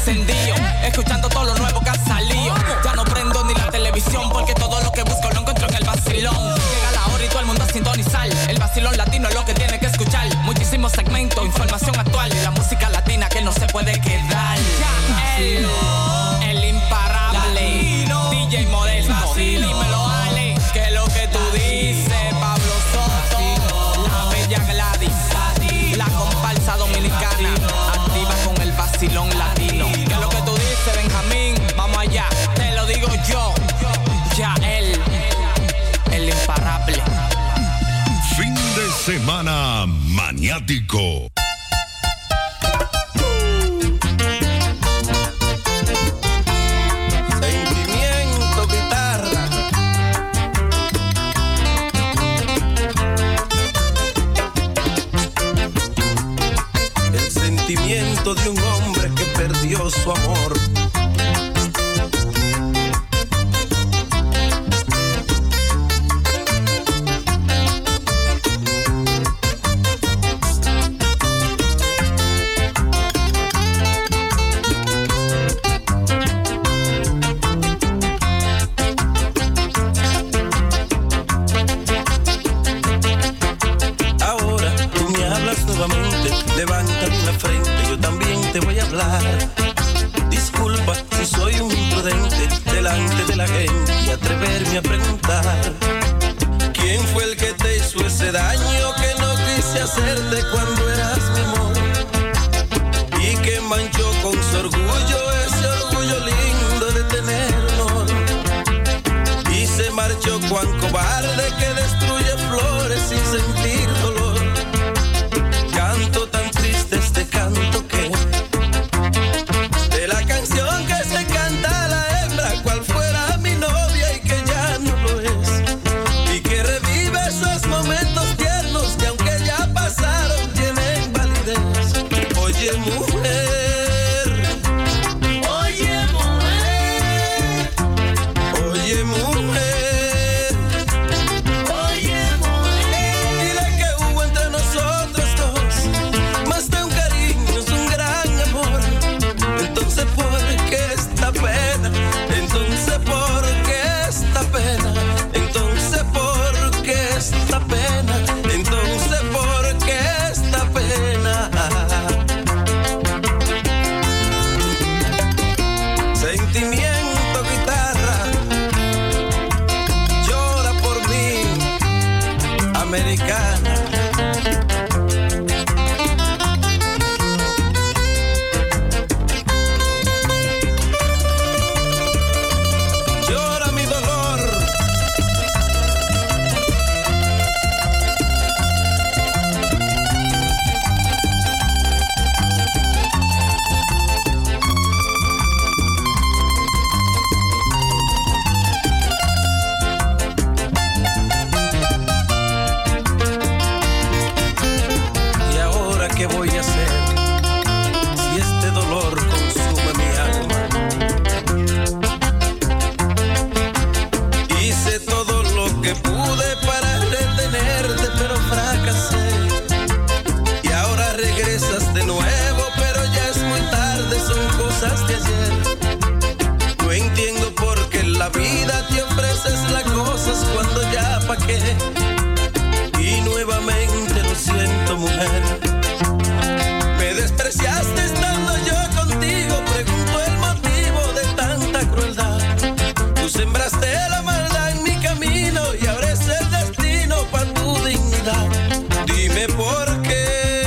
encendido, escuchando todo lo nuevo que ha salido. Ya no prendo ni la televisión porque todo lo que busco lo encuentro en el vacilón. Llega la hora y todo el mundo a sintonizar. El vacilón latino es lo que tiene que escuchar. Muchísimos segmentos, información actual y la música latina que no se puede quedar. El imparable latino. DJ Modesto, dímelo Ale, que lo que tú dices, Pablo Soto, la bella Gladys, la comparsa dominicana, activa con el vacilón latino. Que lo que tú dices, Benjamín, vamos allá, te lo digo yo, ya el imparable. Fin de semana maniático. De un hombre que perdió su amor. Ahora tú me hablas nuevamente, levántame la frente, yo también te voy a hablar. Disculpa si soy un imprudente delante de la gente y atreverme a preguntar: ¿quién fue el que te hizo ese daño que no quise hacerte cuando eras mi amor? Y que manchó con su orgullo, ese orgullo lindo de tener honor. Y se marchó cuán cobarde que destruye flores sin sentir dolor. Canto tan triste este canto que de la canción que se canta a la hembra, cual fuera mi novia y que ya no lo es, y que revive esos momentos tiernos que aunque ya pasaron tienen validez. Oye mujer, oye mujer, oye mujer, oye mujer, dile que hubo entre nosotros dos más de un cariño, es un gran amor. Entonces ¿por qué esta pena? Entonces ¿por qué esta pena? Entonces ¿por qué esta pena? Entonces ¿por qué esta pena? Sentimiento, guitarra, llora por mí, americana. Llora mi dolor. ¿Y ahora qué voy a hacer si este dolor consume mi alma? Hice todo lo que pude para retenerte, pero fracasé. Y ahora regresas de nuevo, pero ya es muy tarde, son cosas de ayer. No entiendo por qué en la vida te ofreces las cosas cuando ya pa' qué. Y nuevamente lo siento, mujer. Me despreciaste estando yo contigo, pregunto el motivo de tanta crueldad. Tú sembraste la maldad en mi camino y ahora es el destino pa' tu dignidad. Dime por qué.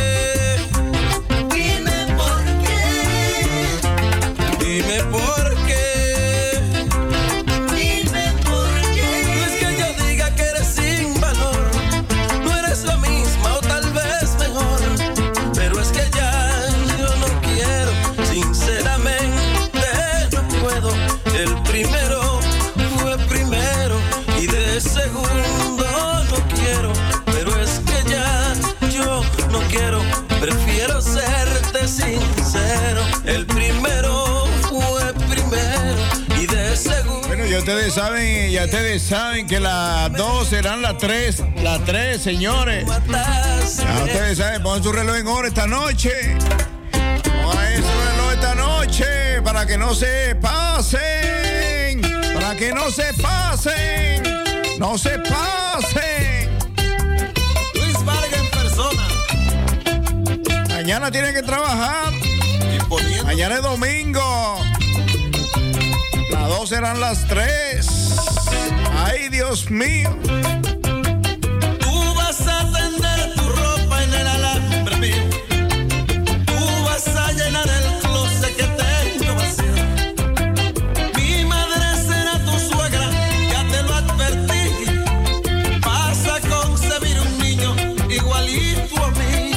Dime por qué. Dime por qué. Dime por qué. No es que yo diga que eres sin valor, no eres la misma o tal vez mejor, pero es que ya yo no quiero, sinceramente no puedo. El primero fue primero y de segundo no quiero, pero es que ya yo no quiero, prefiero serte sincero. El primero fue primero y de segundo. Bueno, ya ustedes saben que las 2 serán las 3, señores. Ya ustedes saben, pongan su reloj en hora esta noche. Pongan su reloj esta noche para que no se pasen. Para que no se pasen. No se pasen. Luis Vargas en persona. Mañana tienen que trabajar. Mañana es domingo. Las 2 serán las 3. Ay, Dios mío. Tú vas a tender tu ropa en el alambre mío. Tú vas a llenar el closet que tengo vacío. Mi madre será tu suegra, ya te lo advertí. Vas a concebir un niño igualito a mí.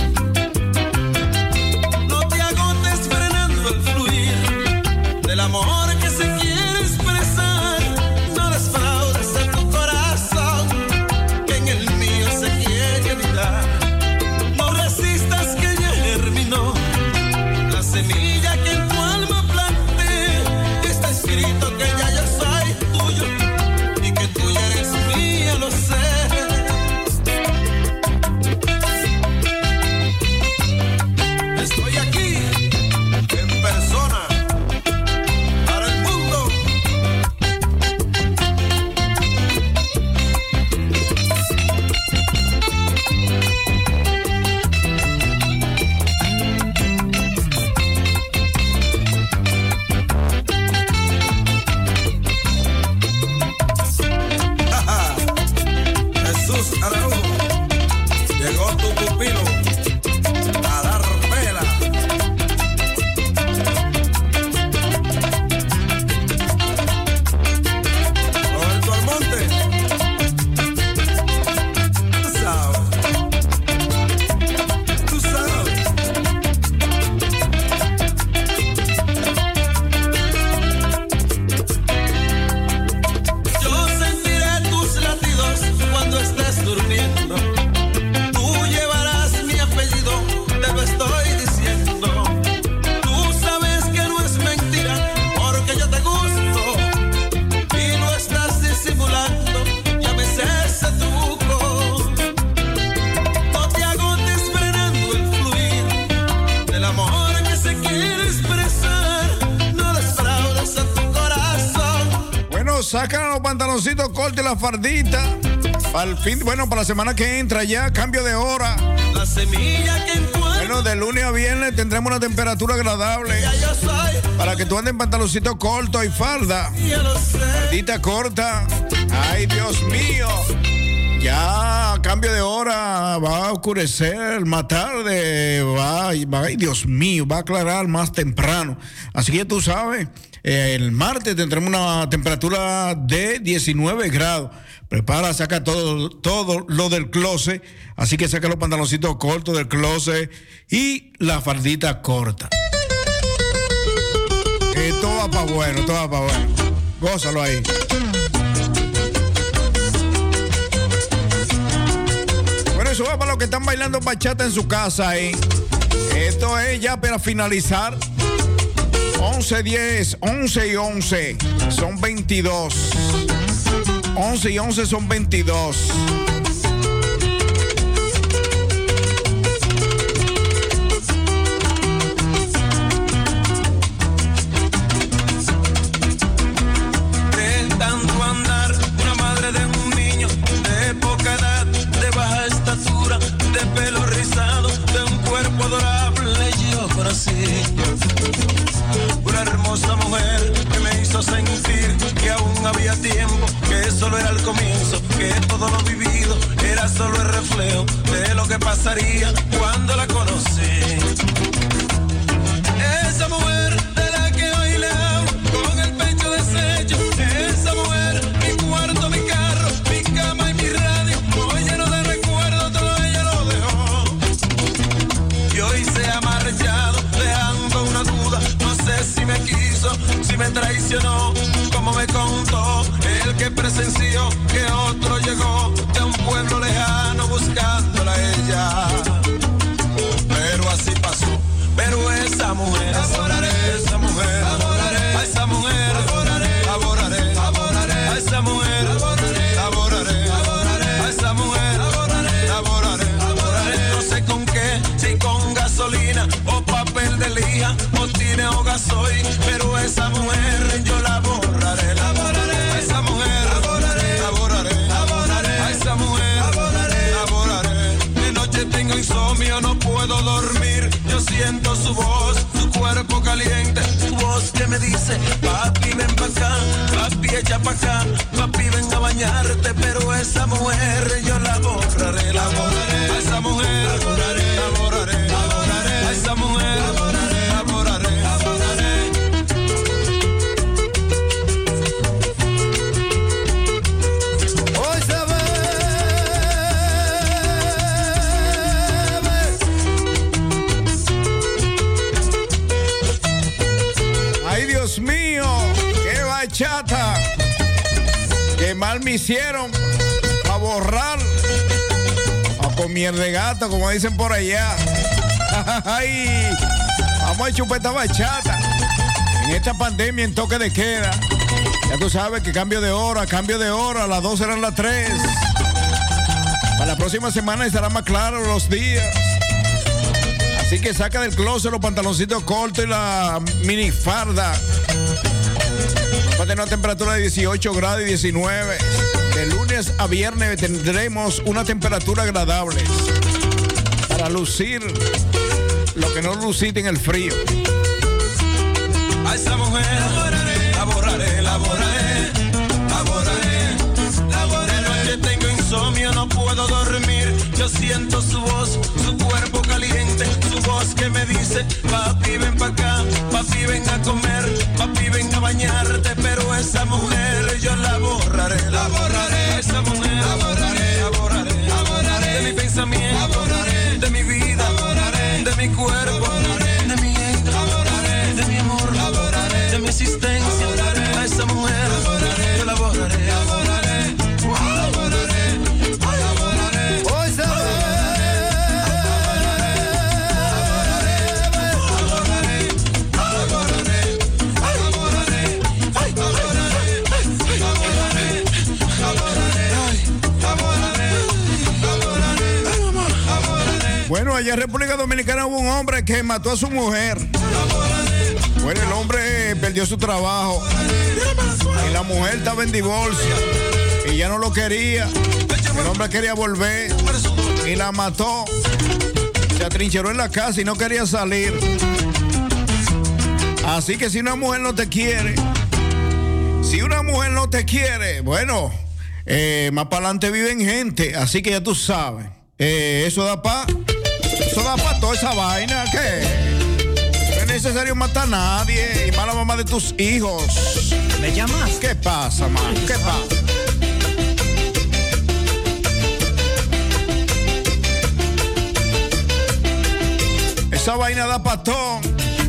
No te agotes frenando el fluir del amor que se quiere expresar. No desfraudes en tu corazón, que en el mío se quiere evitar. No resistas que ya germinó la semilla que en tu alma planté. Está escrito que ya yo soy tuyo y que tú ya eres mía, lo sé. Estoy aquí en persona para el mundo. Jesús Araújo, llegó tu pupilo a dar vela. Roberto Almonte, tú sabes. Yo sentiré tus latidos cuando estés durmiendo. Tú llevarás mi apellido, te lo estoy diciendo. Tú sabes que no es mentira, porque yo te gusto y lo estás disimulando. Ya me sé ese truco. No te agotes frenando el fluir del amor que se quiere expresar. No desfraudes a tu corazón. Bueno, sacan los pantaloncitos cortos y la fardita. Para el fin, bueno, para la semana que entra ya, cambio de hora. La semilla que en tu alma Bueno, de lunes a viernes tendremos una temperatura agradable. ya yo soy, Para que tú andes en pantaloncitos cortos y falda. ya lo sé. Fardita corta. Ay, Dios mío. Ya, cambio de hora. Va a oscurecer más tarde. Ay, Dios mío, va a aclarar más temprano. Así que tú sabes, el martes tendremos una temperatura de 19 grados. Prepara, saca todo lo del closet. Así que saca los pantaloncitos cortos del closet y la fardita corta. Todo va para bueno, todo va para bueno. Gózalo ahí. Bueno, eso va para los que están bailando bachata en su casa ahí. Esto es ya para finalizar. 11:10, 11 y 11 son 22. 11 y 11 son 22. De tanto andar, una madre de un niño de poca edad, de baja estatura, de pelo rizado, de un cuerpo adorable, yo conocí una hermosa mujer que me hizo sentir que aún había tiempo, que solo era el comienzo, que todo lo vivido era solo el reflejo de lo que pasaría cuando la conocí. Esa mujer de la que hoy le hablo, con el pecho deshecho, esa mujer, mi cuarto, mi carro, mi cama y mi radio, muy lleno de recuerdos, todo ella lo dejó. Y hoy se ha marchado, dejando una duda, no sé si me quiso, si me traicionó, como me contó, el que presenció que otro llegó de un pueblo lejano buscándola a ella. Pero así pasó, pero esa mujer, adoraré, esa mujer, adoraré, a esa mujer, adoraré, adoraré, a esa mujer, adoraré, adoraré, a esa mujer, adoraré, adoraré, no sé con qué, si con gasolina o papel de lija o gasolina o gasoil, pero esa mujer yo la borraré, la borraré. A esa mujer la borraré, la borraré, la borraré. A esa mujer la borraré, la borraré. De noche tengo insomnio, no puedo dormir. Yo siento su voz, su cuerpo caliente, su voz que me dice, papi ven pa' acá, papi echa pa' acá, papi ven a bañarte, pero esa mujer yo la borraré, la borraré. A esa mujer la borraré, la borraré, la borraré. A esa mujer la borraré, la borraré, la borraré. Hoy se ve. Ay, Dios mío, qué bachata. Qué mal me hicieron a borrar. O con mierda de gato, como dicen por allá. Ay, vamos a chupar esta bachata. En esta pandemia, en toque de queda. Ya tú sabes que cambio de hora, las 2 serán las 3. Para la próxima semana estará más claro los días. Así que saca del closet los pantaloncitos cortos y la minifarda. Va a tener una temperatura de 18 grados y 19. De lunes a viernes tendremos una temperatura agradable para lucir lo que no lucite en el frío. A esa mujer la borraré, la borraré, la borraré, la borraré, la borraré. De noche tengo insomnio, no puedo dormir. Yo siento su voz, su cuerpo caliente, su voz que me dice, papi ven pa' acá, papi ven a comer, papi ven a bañarte, pero esa mujer yo la borraré, la borraré. A esa mujer la borraré, la borraré, la borraré. De mi pensamiento, la borraré. De mi vida, la borraré. De mi cuerpo, la borraré. De mi ente, la borraré. De mi amor, la borraré. De mi existencia, la borraré. A esa mujer la borraré, yo la borraré, la borraré, la borraré, la borraré. Hoy se ve. Bueno, allá en República Dominicana hubo un hombre que mató a su mujer. Bueno, el hombre perdió su trabajo y la mujer estaba en divorcio y ya no lo quería. El hombre quería volver y la mató. Se atrincheró en la casa y no quería salir. Así que si una mujer no te quiere, bueno, más para adelante viven gente. Así que ya tú sabes. Eso da pa' toda esa vaina, ¿qué? No es necesario matar a nadie y más a la mamá de tus hijos. ¿Me llamas? ¿Qué pasa, man? ¿Qué pasa? Esa vaina da patón.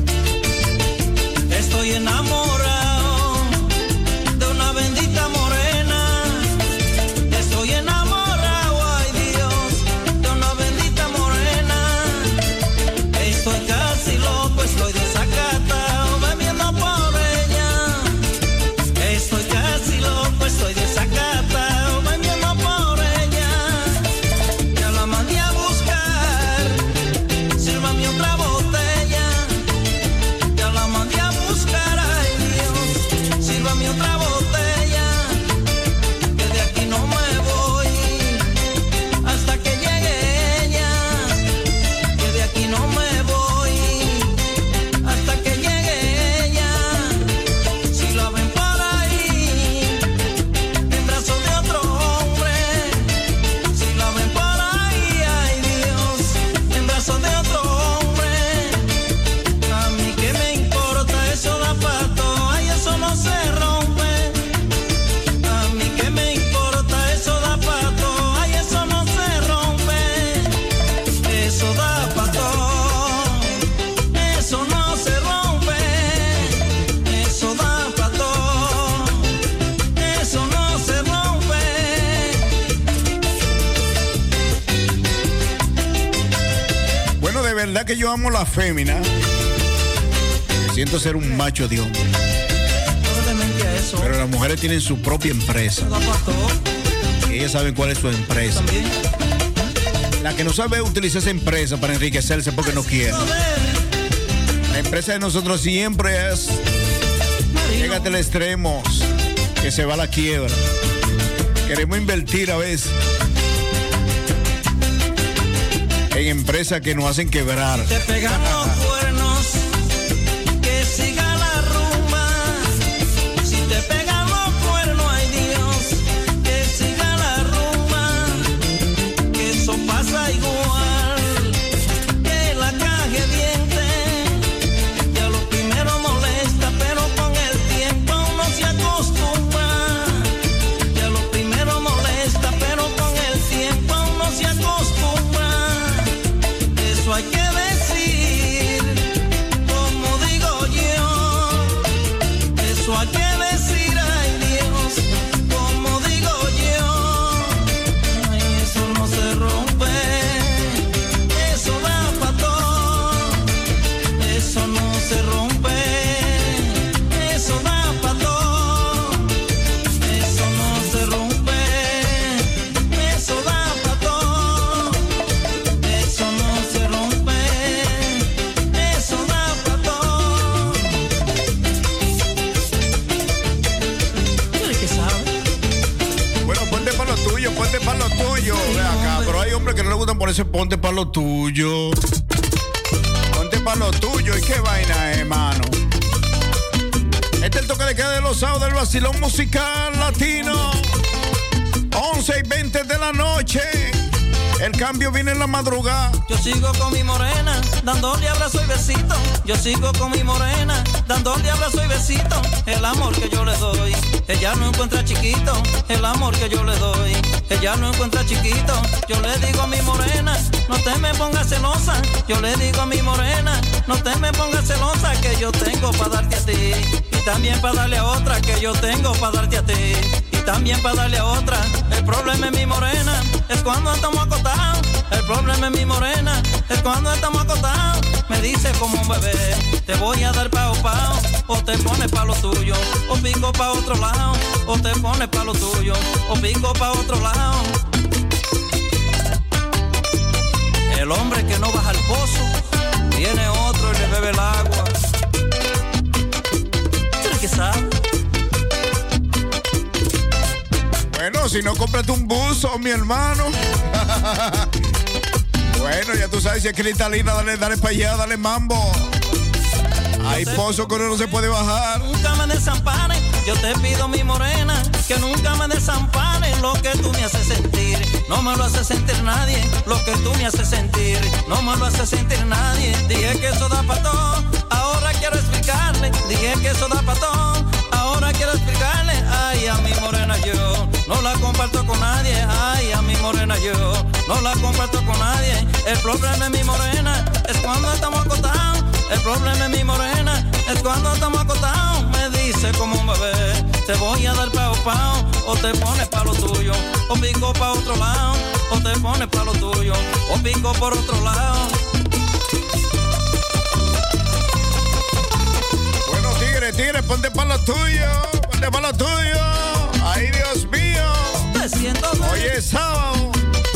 Estoy enamorado de una bendita morena. Estoy enamorado, ay Dios, de una bendita morena. Estoy casi loco, estoy desacatado, bebiendo por ella. Estoy casi loco, estoy desacatado, bebiendo por ella. Ya la mandé a buscar, sírvame otra botella. Ya la mandé a buscar, ay Dios, sírvame otra botella. Que de aquí no me voy hasta que llegue ella. Que de aquí no me voy hasta que llegue ella. Si la ven por ahí en brazos de otro hombre, si la ven por ahí, ay Dios, en brazos de otro hombre, a mí que me importa, eso da pato, ay eso no se rompe. A mí que me importa, eso da pato, ay eso no se rompe. Eso da pato, eso no se rompe. Eso da pato, eso no se rompe. Bueno, de verdad que yo amo la fémina. Siento ser un macho de hombre. No te mentí a eso. Pero las mujeres tienen su propia empresa. Eso da pato Y ellas saben cuál es su empresa. también. La que no sabe utilizar esa empresa para enriquecerse porque no quiere. La empresa de nosotros siempre es, llégate al extremo, que se va a la quiebra. Queremos invertir a veces en empresas que nos hacen quebrar. Te pegan los cuernos, que siga la rumba. Si te pegan los cuernos, ay Dios, que siga la rumba. Que eso pasa igual que la caja diente. Ya lo primero molesta, pero con el tiempo uno se acostumbra. Ya lo primero molesta, pero con el tiempo uno se acostumbra. Eso hay que decir, como digo yo. Eso hay que decir, ay Dios, como digo yo. Ay, eso no se rompe, eso da pa' todo. Eso no se rompe, eso da pa' todo. Eso no se rompe, eso da pa' todo. Eso no se rompe, eso da pa' todo. ¿Tú eres que sabe? Bueno, ponte para lo tuyo, ponte para lo tuyo. Ve acá, pero hay hombres que no le gustan ponerse ponte para lo tuyo. Ponte para lo tuyo. ¿Y qué vaina, hermano? Este es el toque de queda de los sábados del vacilón musical latino. 11:20 de la noche. El cambio viene en la madrugada. Yo sigo con mi morena, dándole abrazo y besito. Yo sigo con mi morena, dándole abrazo y besito. El amor que yo le doy, ella no encuentra chiquito. El amor que yo le doy, ella no encuentra chiquito. Yo le digo a mi morena, no te me pongas celosa. Yo le digo a mi morena, no te me pongas celosa. Que yo tengo para darte a ti, y también para darle a otra. Que yo tengo para darte a ti, y también para darle a otra. El problema es mi morena, es cuando estamos acostados. El problema es mi morena, es cuando estamos acostados. Me dice como un bebé, te voy a dar pao pao. O te pones pa' lo tuyo, o pico pa' otro lado. O te pones pa' lo tuyo, o pico pa' otro lado. El hombre que no baja al pozo, tiene otro y le bebe el agua. ¿Tú eres que sabes? Bueno, si no, cómprate un buzo, mi hermano. Bueno, ya tú sabes, si es cristalina, dale para allá, dale mambo. Hay pozos que uno no se puede bajar. Nunca me desampares, yo te pido mi morena, que nunca me desampares. Lo que tú me haces sentir, no me lo hace sentir nadie. Lo que tú me haces sentir, no me lo hace sentir nadie. Dije que eso da pa' todo, ahora quiero explicarle. Dije que eso da pa' todo, ahora quiero explicarle. Ay, a mi morena yo no la comparto con nadie. Ay, a mi morena yo no la comparto con nadie. El problema es mi morena, es cuando estamos acostados. El problema es mi morena, es cuando estamos acostados. Me dice como un bebé, te voy a dar pao pao. O te pones pa' lo tuyo, o pico pa' otro lado. O te pones pa' lo tuyo, o pico por otro lado. Bueno, tigre, ponte pa' lo tuyo. Ponte pa' lo tuyo. Ay, Dios mío. Te siento bien. Hoy es sábado.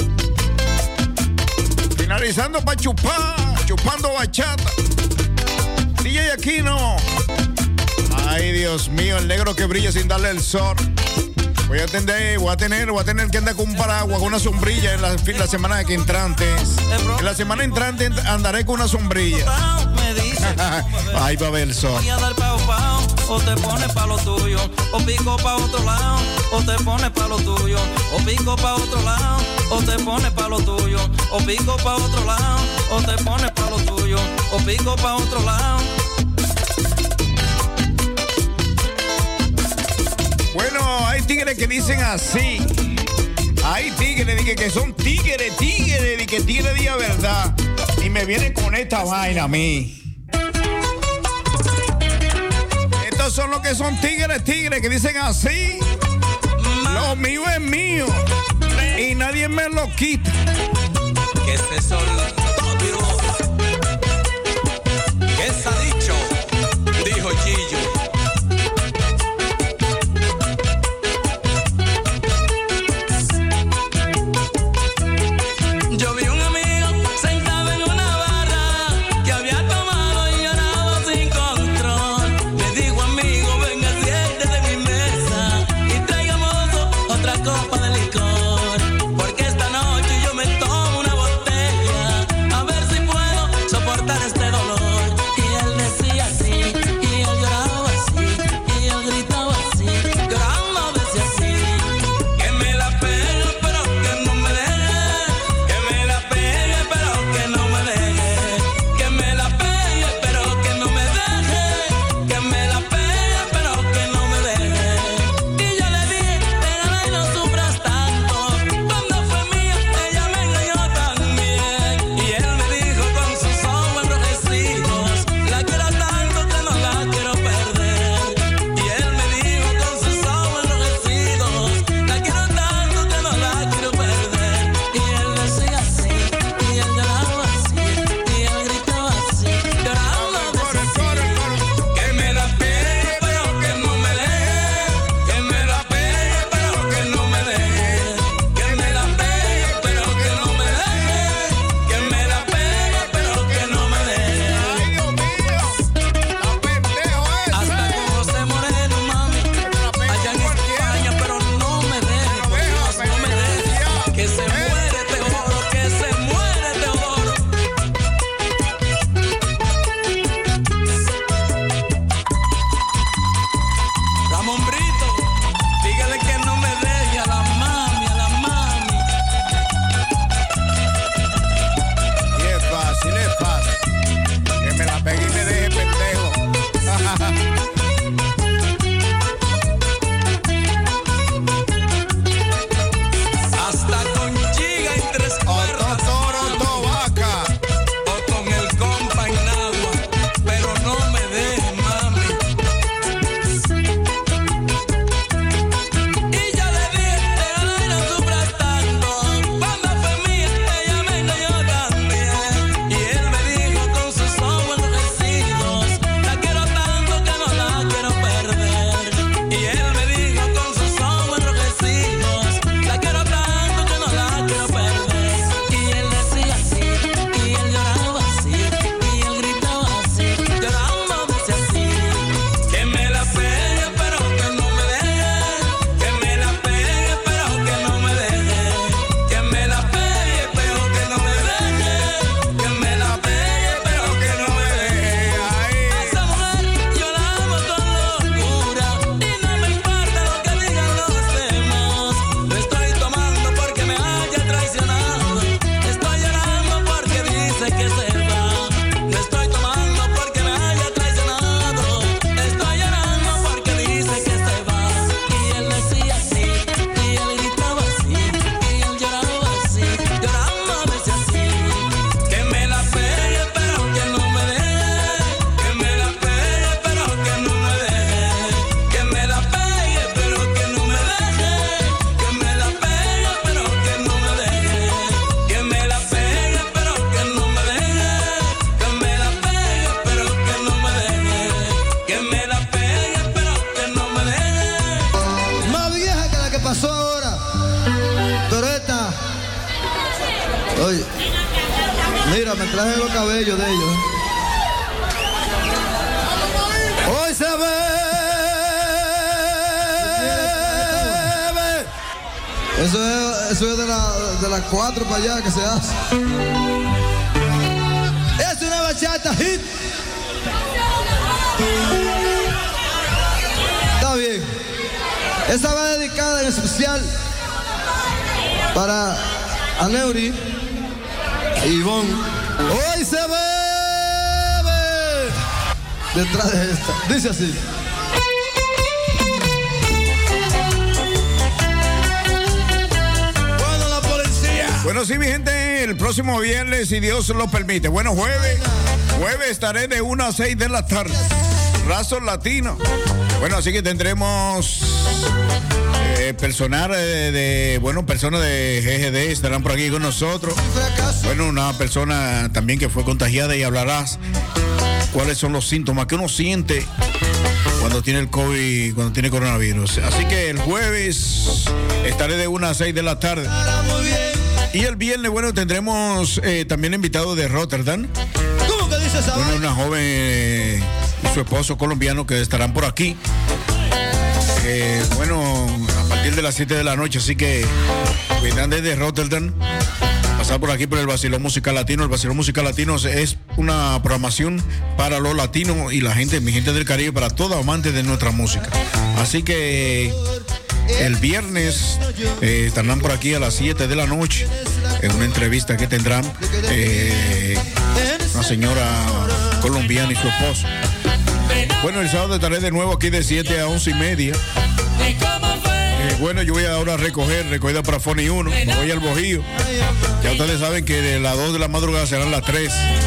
Finalizando pa' chupar, chupando bachata. DJ Aquino. Ay, Dios mío, el negro que brilla sin darle el sol. Voy a tener que andar con un paraguas, con una sombrilla en la semana que entrante. En la semana entrante andaré con una sombrilla. Me dice, ahí va a ver el sol. Voy a dar pao pao, o te pones pa' lo tuyo, o pico pa' otro lado. O te pones pa' lo tuyo, o pico pa' otro lado. O te pones pa' lo tuyo, o pico pa' otro lado. O te pones pa' lo tuyo, o pico pa' otro lado. Bueno, hay tigres que dicen así. Hay tigres que son tigres, que tigres de verdad. Y me vienen con esta vaina a mí. Estos son los que son tigres que dicen así. Lo mío es mío. Y nadie me lo quita. Que se soltó, ¿qué se ha dicho? Dijo Chillo. Yo vi un amigo sentado en una barra que había tomado y lloraba traje los cabellos de ellos. Hoy se bebe. Eso es de las 4 para allá que se hace. Es una bachata hit. Está bien. Esta va dedicada en especial para Aneuri y Ivonne. Hoy se bebe. Detrás de esta. Dice así. Bueno, sí, mi gente, el próximo viernes, si Dios lo permite. Bueno, jueves estaré de 1 a 6 de la tarde. Razos Latino. Bueno, así que tendremos personas de GGD estarán por aquí con nosotros. Bueno, una persona también que fue contagiada y hablarás cuáles son los síntomas que uno siente cuando tiene el COVID, cuando tiene coronavirus. Así que el jueves estaré de 1 a 6 de la tarde. Y el viernes, bueno, tendremos también invitados de Rotterdam. ¿Cómo que dices ahora? Bueno, una joven y su esposo colombiano que estarán por aquí. Bueno, a partir de las 7 de la noche, así que vendrán desde Rotterdam, pasar por aquí por el Vacilón Musical Latino. El Vacilón Musical Latino es una programación para los latinos y la gente, mi gente del Caribe, para todos amantes de nuestra música. Así que el viernes estarán por aquí a las 7 de la noche en una entrevista que tendrán una señora colombiana y su esposo. Bueno, el sábado estaré de nuevo aquí de 7 a 11 y media. Bueno, yo voy ahora a recoger para Fony 1, me voy al Bojío. Ya ustedes saben que de las 2 de la madrugada serán las 3.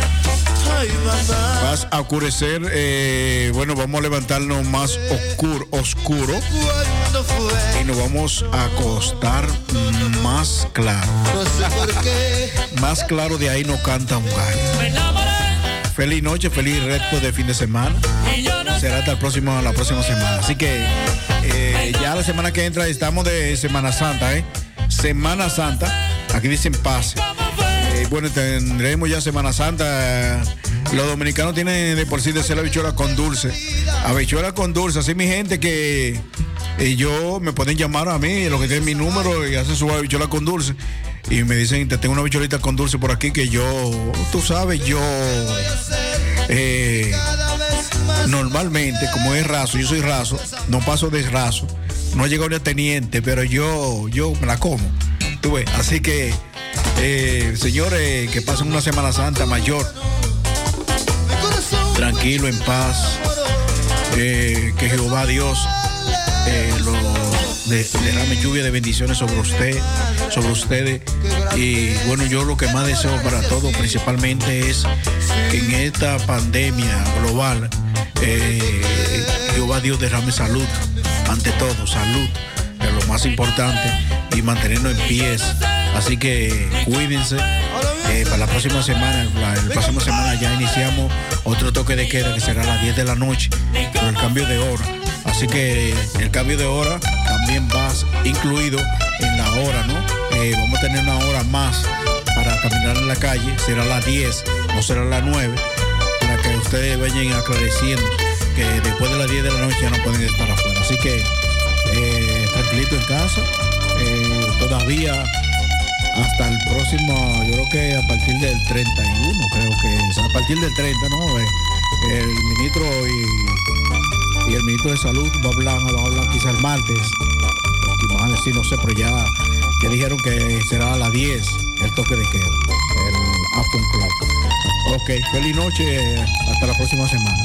Vas a oscurecer, bueno, vamos a levantarnos más oscuro y nos vamos a acostar más claro. Más claro, de ahí no canta un gallo. Feliz noche, feliz resto de fin de semana. Será hasta la próxima semana. Así que ya la semana que entra estamos de Semana Santa, Semana Santa. Aquí dicen pase. Bueno, tendremos ya Semana Santa. Los dominicanos tienen de por sí de hacer la habichuela con dulce. Habichuela con dulce. Así mi gente que yo me pueden llamar a mí, los que tienen mi número, y hacen su habichuela con dulce. Y me dicen, te tengo una habichuelita con dulce por aquí que yo, tú sabes, yo normalmente, como es raso, yo soy raso, no paso de raso. No ha llegado ni a teniente, pero yo me la como. Tú ves, así que señores, que pasen una Semana Santa mayor, tranquilo, en paz, que Jehová Dios derrame lluvia de bendiciones sobre ustedes. Y bueno, yo lo que más deseo para todos principalmente es que en esta pandemia global Jehová Dios derrame salud, ante todo salud, es lo más importante, y mantenernos en pies. Así que cuídense. Para la próxima semana, ya iniciamos otro toque de queda que será a las 10 de la noche por el cambio de hora. Así que el cambio de hora también va incluido en la hora, ¿no? Vamos a tener una hora más para caminar en la calle. Será a las 10, no será a las 9, para que ustedes vayan aclareciendo que después de las 10 de la noche ya no pueden estar afuera. Así que tranquilito en casa. Todavía hasta el próximo, yo creo que a partir del 31, creo que es a partir del 30, ¿no? El ministro y el ministro de Salud va a hablar quizá el martes, sí, no sé, pero ya dijeron que será a las 10 el toque de queda, el after clock. Ok, feliz noche, hasta la próxima semana.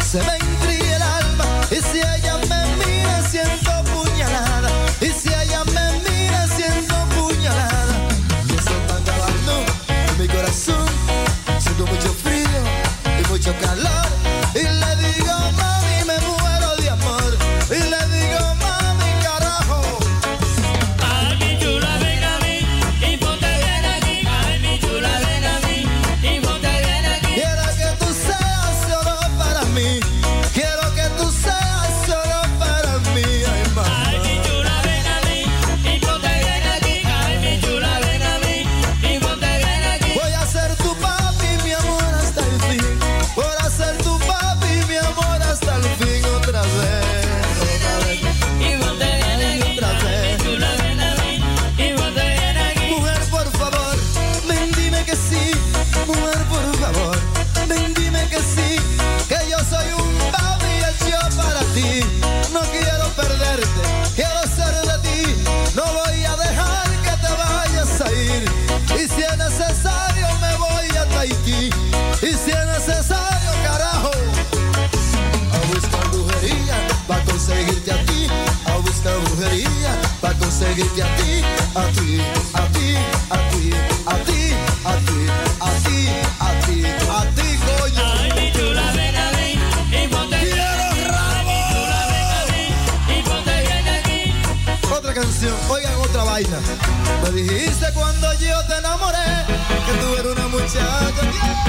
se me enfría el alma. Y si ella me mira siento puñalada. Y si ella me mira siento puñalada. Y eso está acabando en mi corazón. Siento mucho frío y mucho calor. Y le digo mami me muero de amor. Y le digo mami carajo. Ay mi chula ven a mí y ponte bien aquí. Ay mi chula ven a mí y ponte bien aquí. Quiero que tú seas solo para mí. Quiero que tú seas solo para mí. Ay mamá. Ay mi chula ven a mí y ponte bien aquí. Ay mi chula ven a mí y ponte bien aquí. Voy a ser tu papi, mi amor, hasta el fin. Voy a ser tu papi, mi amor, hasta el fin. Otra vez, otra vez. Y ponte bien aquí. Otra Ay vez. mi chula ven a mí y ponte bien aquí. Mujer, por favor, ven dime que sí. Mujer, por favor, ven dime que sí. Que yo soy un papi hecho para ti. No quiero perderte, quiero ser de ti. No voy a dejar que te vayas a ir. Y si es necesario me voy a Tahití. Y si es necesario, carajo, a buscar brujería para conseguirte a ti. A buscar brujería para conseguirte a ti. A ti, a ti, a ti, a ti, a ti, a ti, a ti, a ti, coño. Ay mi chula ven a mí y ponte bien aquí. Ay mi chula ven a mí y ponte bien aquí. Otra canción, oigan otra vaina. Me dijiste cuando yo te enamoré que tú eras una muchacha.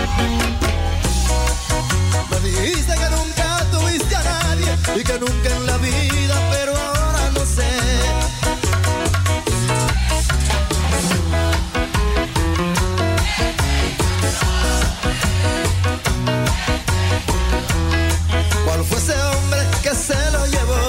Me dijiste que nunca tuviste a nadie y que nunca en la vida, pero ahora no sé. ¿Cuál fue ese hombre que se lo llevó?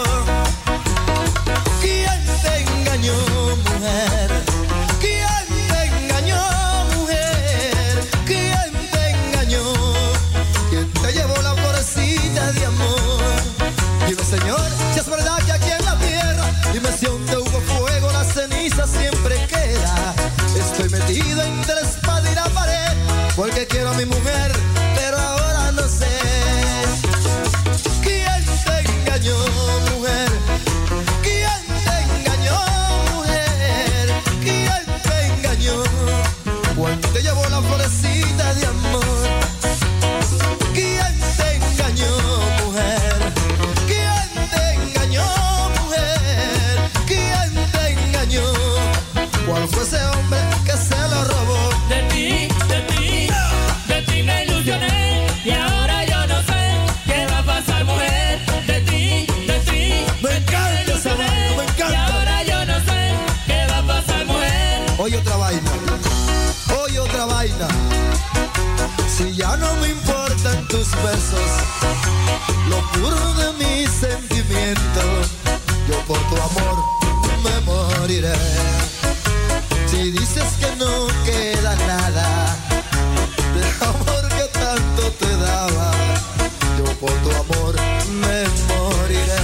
¿Quién te engañó, mujer? ¿Quién te engañó, mujer? ¿Quién te engañó? ¿Quién te llevó la florecita de amor? Dime, Señor, si es verdad que aquí en la tierra, dime si donde hubo fuego, la ceniza siempre queda. Estoy metido entre la espada y la pared, porque quiero a mi mujer, pero ahora no sé. ¿Quién te engañó, mujer? ¿Quién te engañó, mujer? ¿Quién te engañó? ¿Quién te llevó la florecita de amor? ¿Quién te engañó, mujer? ¿Quién te engañó, mujer? ¿Quién te engañó? ¿Cuál fue ese hombre que se lo robó? De ti me ilusioné y ahora yo no sé qué va a pasar, mujer. De ti Me encanta esa ilusioné vaina, me y encanta. ahora yo no sé qué va a pasar, mujer. Oye otra vaina, oye otra vaina. Si ya no me importan tus besos, lo puro de mi sentimiento, yo por tu amor me moriré. Si dices que no queda nada del amor que tanto te daba, yo por tu amor me moriré.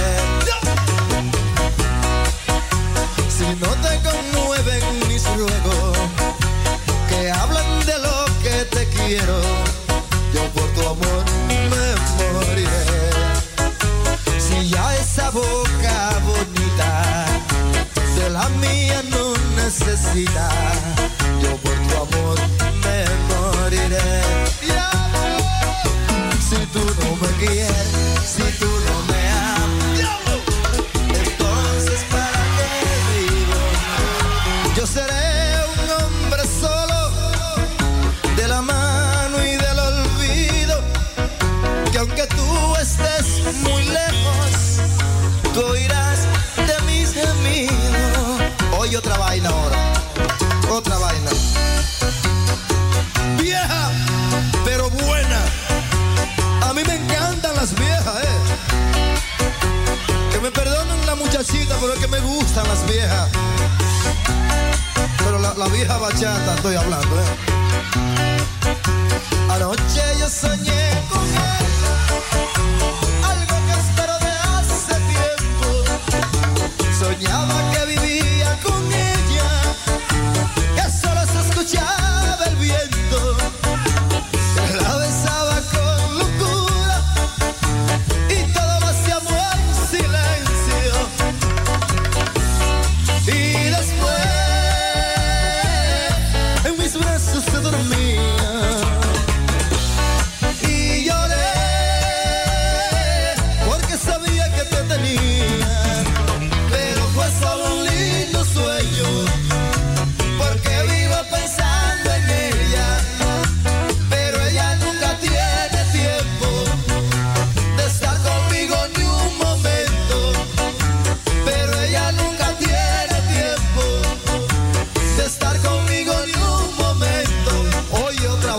Si no te conmueven mis ruegos, que hablan de lo que te quiero, yo por tu amor me moriré. Si ya esa boca bonita de la mía no necesita, yo por tu amor me moriré. Si tú no me quieres, si tú no me amas, entonces ¿para qué vivo? Yo seré un hombre solo, de la mano y del olvido, que aunque tú estés muy lejos, tú oirás de mis gemidos. Oye otra vaina ahora, otra vaina. Vieja, pero buena. A mí me encantan las viejas, Que me perdonen la muchachita, pero es que me gustan las viejas. Pero la vieja bachata estoy hablando, Anoche yo soñé con ella, algo que espero de hace tiempo. Soñaba que vivía con ella, que solo se escuchaba el viento, que la besaba con locura tú se dormía. Y lloré porque sabía que te tenía, pero fue solo un lindo sueño, porque vivo pensando en ella, pero ella nunca tiene tiempo de estar conmigo ni un momento, pero ella nunca tiene tiempo de estar conmigo ni un momento. Oye otra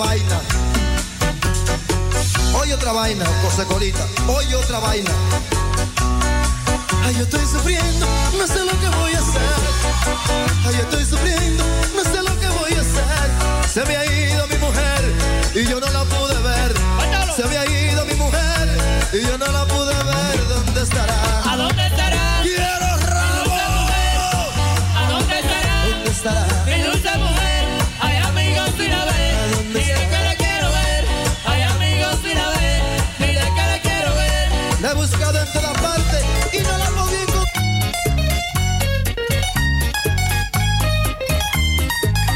vaina, José Colita, oye otra vaina. Ay, yo estoy sufriendo, no sé lo que voy a hacer. Ay, yo estoy sufriendo, no sé lo que voy a hacer. Se me ha ido mi mujer y yo no la pude ver. Se me ha ido mi mujer y yo no la pude ver. ¿Dónde estará? ¿A dónde estará? ¡Quiero rabo! ¿A dónde estará? ¿Dónde estará? Mi dulce mujer, ay amigos sin la ver. Dile que la quiero ver. Ay amigos sin la ver. Dile que la quiero ver. La he buscado en toda parte y no la podía encontrar.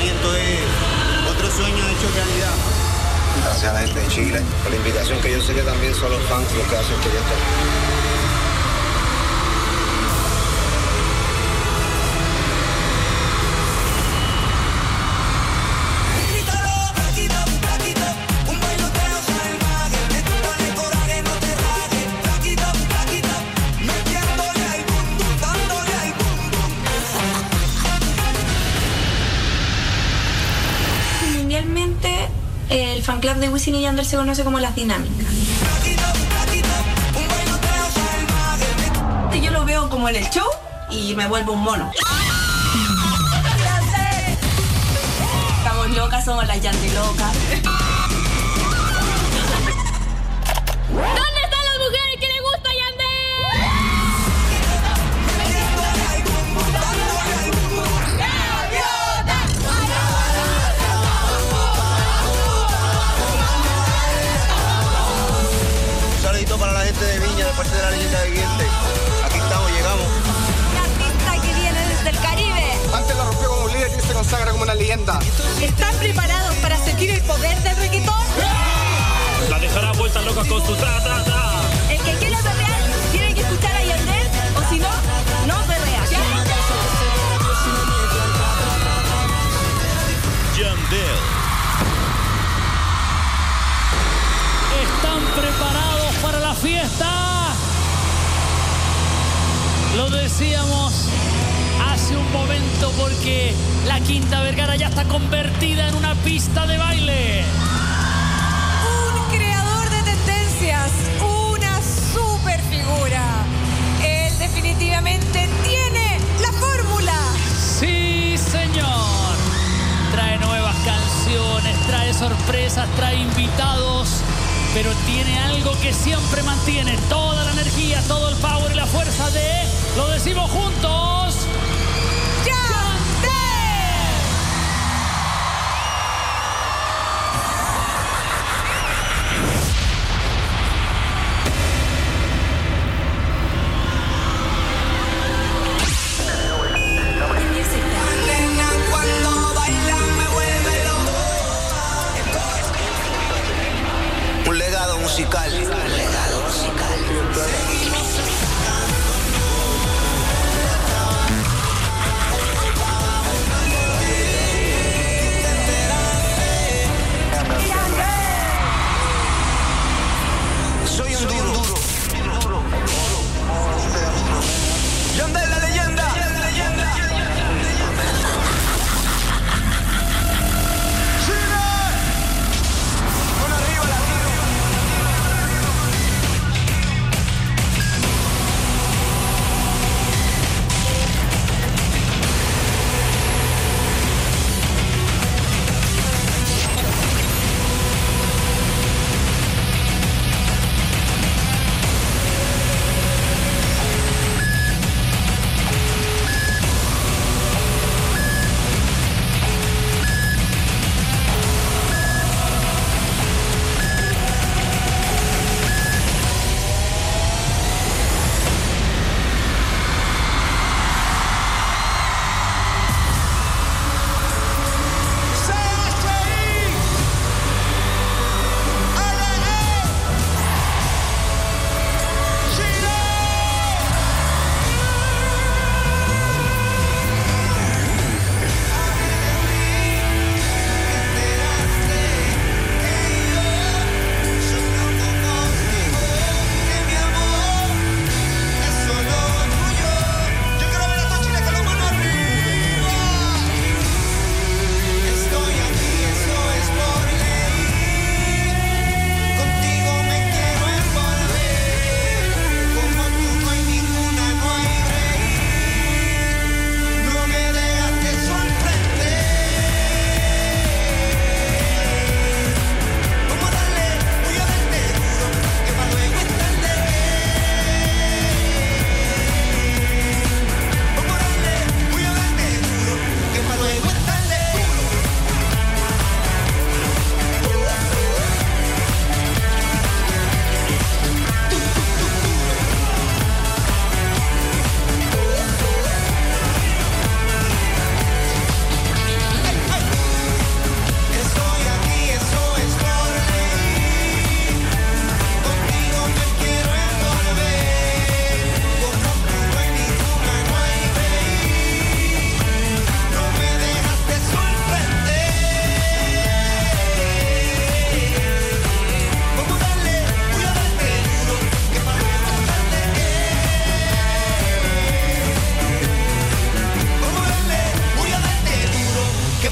mí esto es otro sueño hecho realidad. Gracias a la gente de Chile por la invitación, que yo sé que también son los fans los que hacen que yo esté. El fan club de Wisin y Yandel se conoce como Las Dinámicas. Yo lo veo como en el show y me vuelvo un mono. Estamos locas, somos las Yandel locas. ¿Dónde están las mujeres que les gusta Yandel? Para la gente de Viña, de parte de la leyenda viviente. Aquí estamos, llegamos. La artista que viene desde el Caribe. Antes la rompió como un líder y se consagra como una leyenda. ¿Están preparados para sentir el poder del reggaetón? La dejará vuelta loca con su ta. El que quiera perrear tiene que escuchar a Yandel, o si no, no perrea. Yandel. ¿Están preparados para la fiesta? Lo decíamos hace un momento porque la Quinta Vergara ya está convertida en una pista de baile. Un creador de tendencias, una super figura. Él definitivamente tiene la fórmula. Sí, señor. Trae nuevas canciones, trae sorpresas, trae invitados, pero tiene algo que siempre mantiene toda la energía, todo el power y la fuerza de, lo decimos juntos, Yandel. Cuando bailan me vuelve loco. Un legado musical.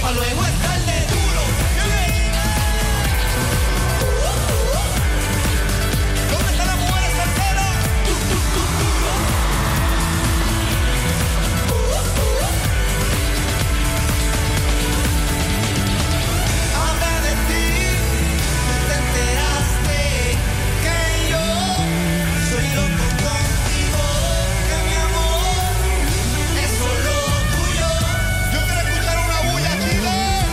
pa' luego estarle duro. ¿Dónde están las mujeres solteras? Habla de ti, te enteraste que yo soy loco contigo, que mi amor es solo tuyo. Yo quiero escuchar una bulla, Chile.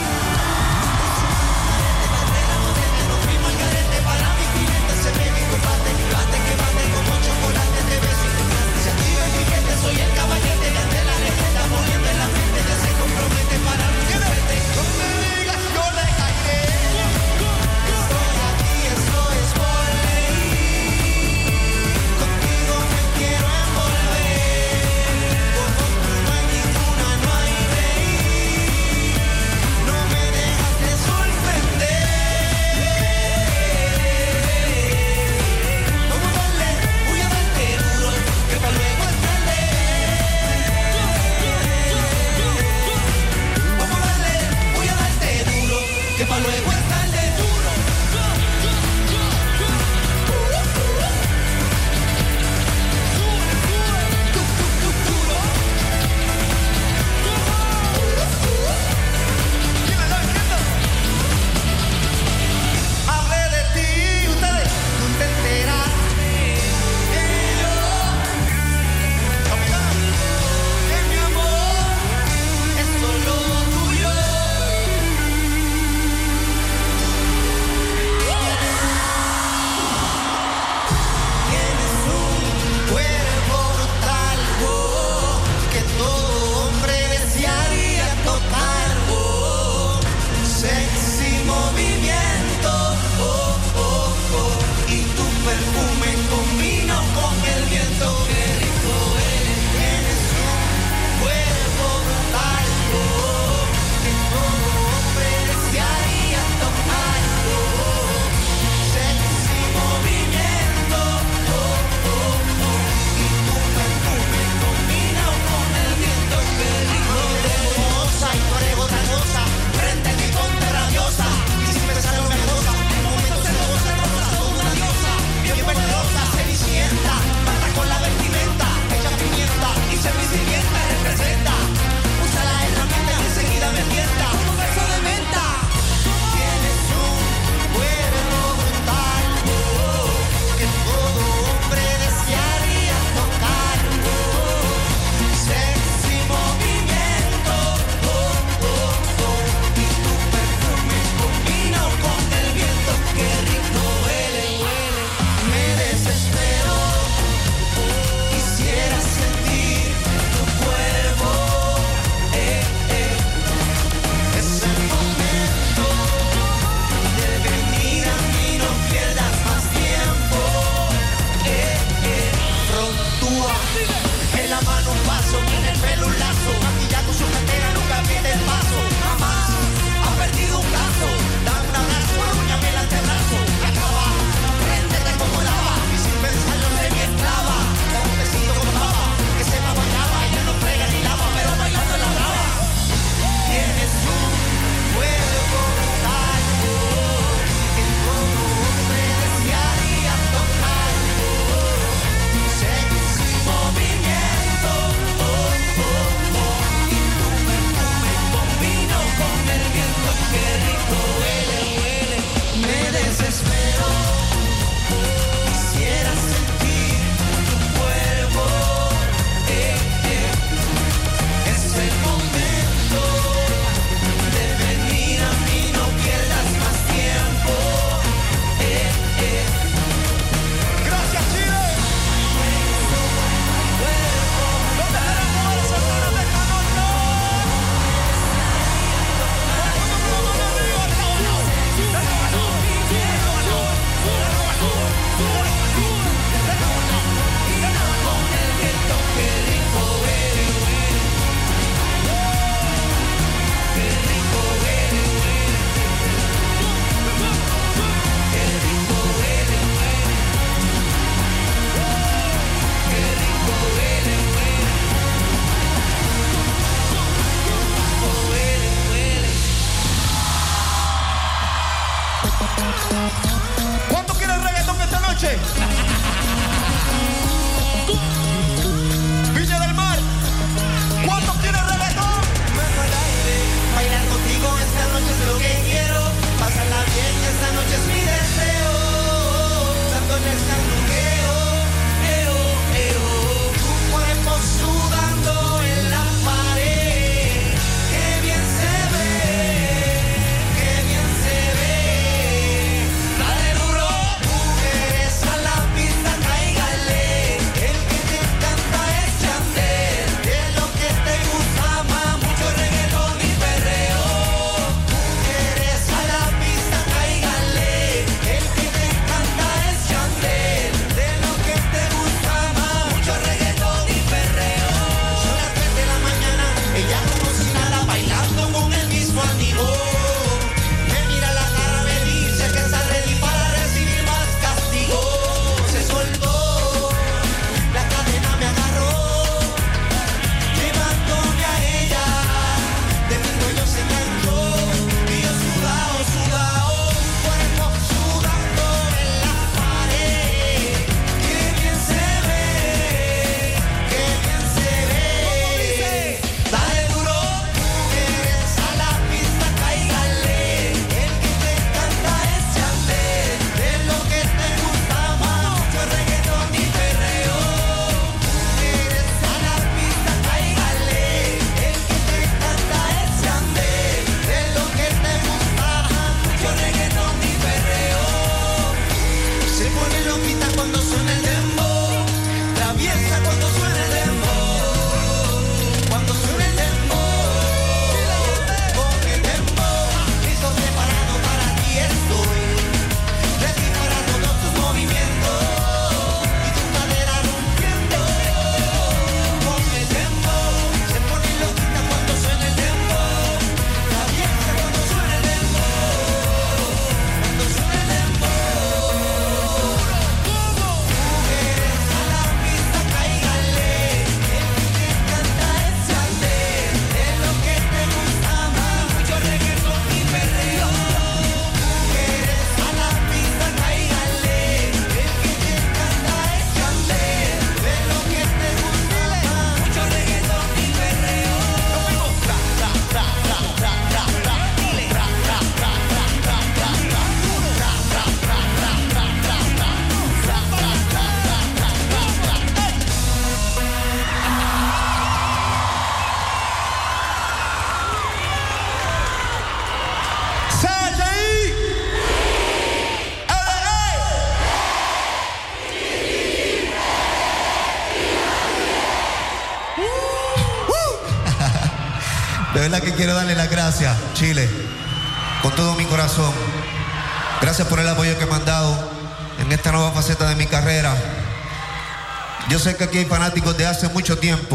verdad que quiero darle las gracias, Chile, con todo mi corazón. Gracias por el apoyo que me han dado en esta nueva faceta de mi carrera. Yo sé que aquí hay fanáticos de hace mucho tiempo.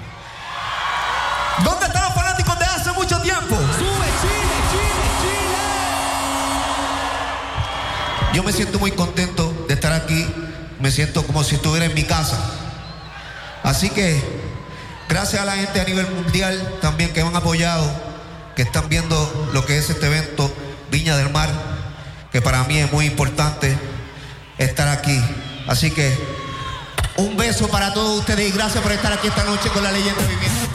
¿Dónde están los fanáticos de hace mucho tiempo? ¡Sube, Chile, Chile, Chile! Yo me siento muy contento de estar aquí. Me siento como si estuviera en mi casa. Así que, gracias a la gente a nivel mundial también que me han apoyado, que están viendo lo que es este evento Viña del Mar, que para mí es muy importante estar aquí. Así que, un beso para todos ustedes y gracias por estar aquí esta noche con la leyenda viviente.